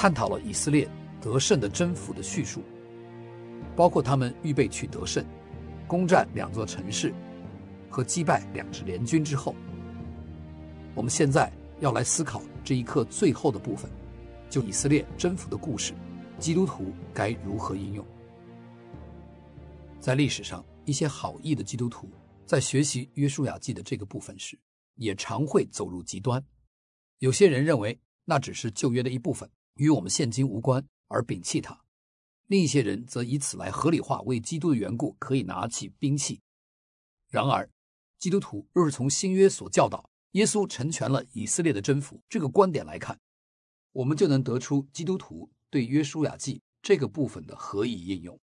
探讨了以色列得胜的征服的叙述，包括他们预备去得胜，攻占2座城市和击败2支联军之后。我们现在要来思考这一课最后的部分，就以色列征服的故事，基督徒该如何应用。在历史上，一些好意的基督徒在学习约书亚记的这个部分时，也常会走入极端。有些人认为那只是旧约的一部分，与我们现今无关，而摒弃它。另一些人则以此来合理化为基督的缘故可以拿起兵器。然而，基督徒若是从新约所教导耶稣成全了以色列的征服这个观点来看，我们就能得出基督徒对约书亚记这个部分的合宜应用。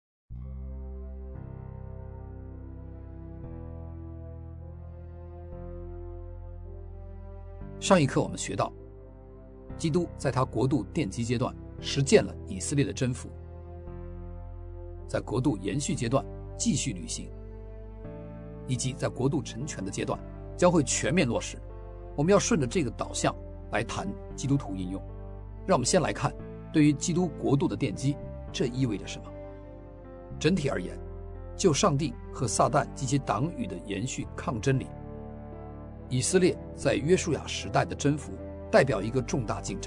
上一课我们学到，基督在他国度奠基阶段实践了以色列的征服，在国度延续阶段继续履行，以及在国度成全的阶段将会全面落实。我们要顺着这个导向来谈基督徒应用。让我们先来看，对于基督国度的奠基，这意味着什么？整体而言，就上帝和撒旦及其党羽的延续抗争里，以色列在约书亚时代的征服代表一个重大进展。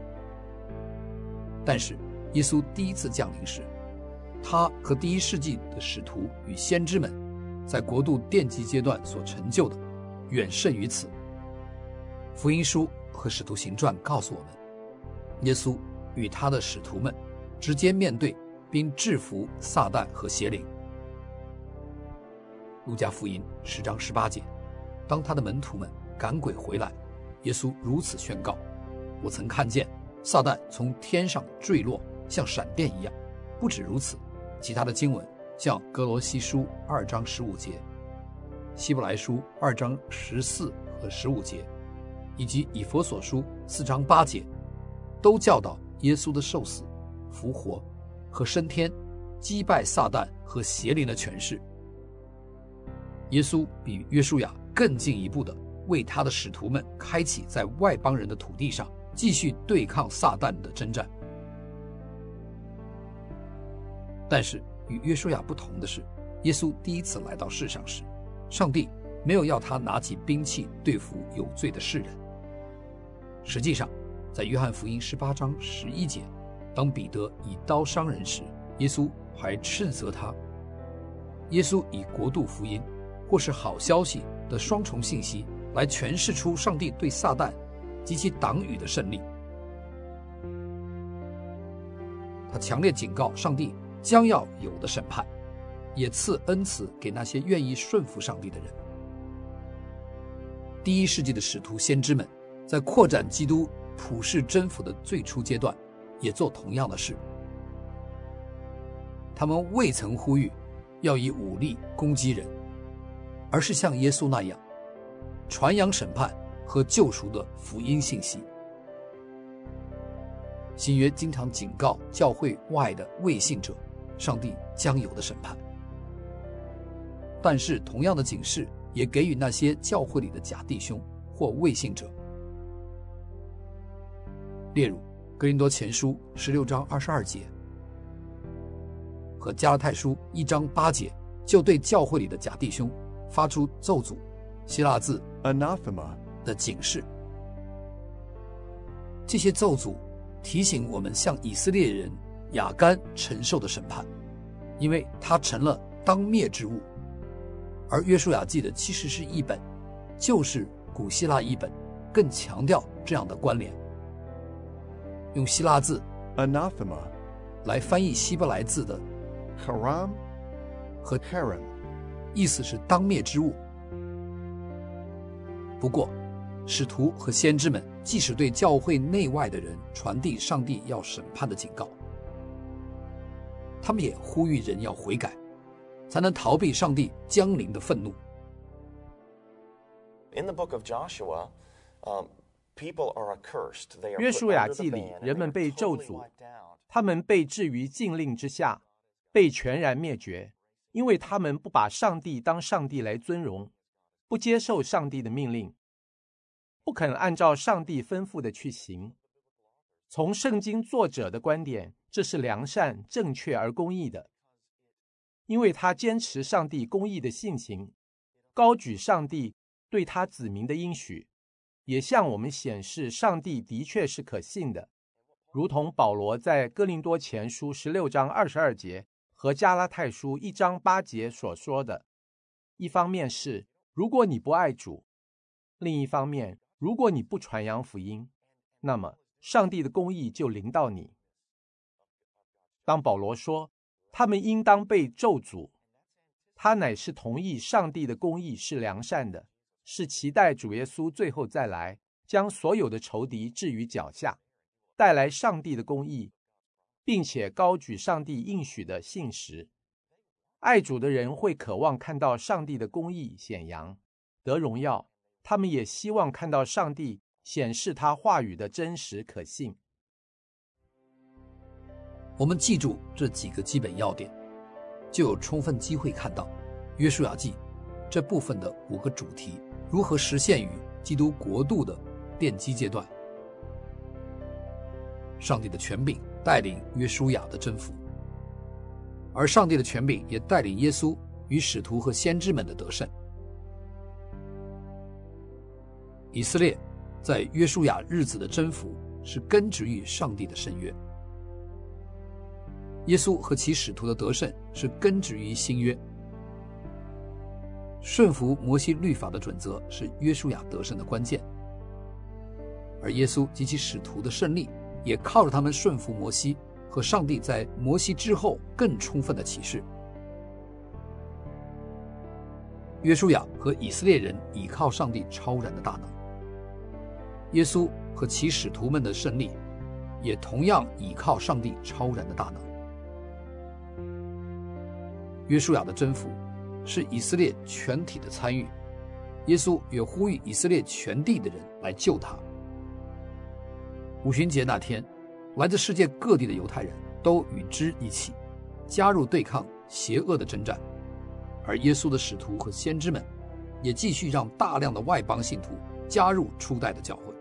但是耶稣第一次降临时，他和第1世纪的使徒与先知们在国度奠基阶段所成就的远胜于此。福音书和使徒行传告诉我们，耶稣与他的使徒们直接面对并制服撒旦和邪灵。路加福音10章18节，当他的门徒们赶鬼回来，耶稣如此宣告：我曾看见撒旦从天上坠落，像闪电一样。不止如此，其他的经文像哥罗西书2章15节、希伯来书2章14和15节，以及以弗所书4章8节，都教导耶稣的受死、复活和升天，击败撒旦和邪灵的权势。耶稣比约书亚更进一步的为他的使徒们开启在外邦人的土地上继续对抗撒旦的征战。但是与约书亚不同的是，耶稣第一次来到世上时，上帝没有要他拿起兵器对付有罪的世人。实际上，在约翰福音18章11节，当彼得以刀伤人时，耶稣还斥责他。耶稣以国度福音或是好消息的双重信息来诠释出上帝对撒旦及其党羽的胜利。他强烈警告上帝将要有的审判，也赐恩慈给那些愿意顺服上帝的人。第1世纪的使徒先知们在扩展基督普世征服的最初阶段也做同样的事。他们未曾呼吁要以武力攻击人，而是像耶稣那样传扬审判和救赎的福音信息。新约经常警告教会外的未信者上帝将有的审判，但是同样的警示也给予那些教会里的假弟兄或未信者。例如哥林多前书16章22节和加拉太书1章8节就对教会里的假弟兄发出咒诅，希腊字 anathema 的警示。这些咒诅提醒我们向以色列人亚干承受的审判，因为他成了当灭之物。而约书亚记的其实是译本，就是古希腊译本更强调这样的关联。用希腊字 anathema 来翻译希伯来字的 haram 和 haram， 意思是当灭之物。不过使徒和先知们即使对教会内外的人传递上帝要审判的警告，他们也呼吁人要悔改，才能逃避上帝将临的愤怒。 In the book of Joshua, people are accursed. They are 约 put 书亚 under the 记里 ban, and 人们 they 被 are 咒 totally 诅， wiped out. 他们被置于禁令之下，被全然灭绝，因为他们不把上帝当上帝来尊荣，不接受上帝的命令，不肯按照上帝吩咐的去行。 从圣经作者的观点，这是良善、正确而公义的，因为他坚持上帝公义的性情，高举上帝对他子民的应许，也向我们显示上帝的确是可信的，如同保罗在哥林多前书16章22节和加拉太书1章8节所说的。一方面是如果你不爱主，另一方面如果你不传扬福音，那么上帝的公义就临到你。当保罗说他们应当被咒诅，他乃是同意上帝的公义是良善的，是期待主耶稣最后再来，将所有的仇敌置于脚下，带来上帝的公义，并且高举上帝应许的信实。爱主的人会渴望看到上帝的公义显扬，得荣耀，他们也希望看到上帝显示他话语的真实可信。 我们记住这几个基本要点，就有充分机会看到约书亚记这部分的5个主题如何实现于基督国度的奠基阶段。上帝的权柄带领约书亚的征服，而上帝的权柄也带领耶稣与使徒和先知们的得胜。以色列在约书亚日子的征服是根植于上帝的圣约，耶稣和其使徒的得胜是根植于新约。顺服摩西律法的准则是约书亚得胜的关键，而耶稣及其使徒的胜利也靠着他们顺服摩西和上帝在摩西之后更充分的启示。约书亚和以色列人倚靠上帝超然的大能，耶稣和其使徒们的胜利也同样倚靠上帝超然的大能。约书亚的征服是以色列全体的参与，耶稣也呼吁以色列全地的人来救他。五旬节那天，来自世界各地的犹太人都与之一起加入对抗邪恶的征战，而耶稣的使徒和先知们也继续让大量的外邦信徒加入初代的教会。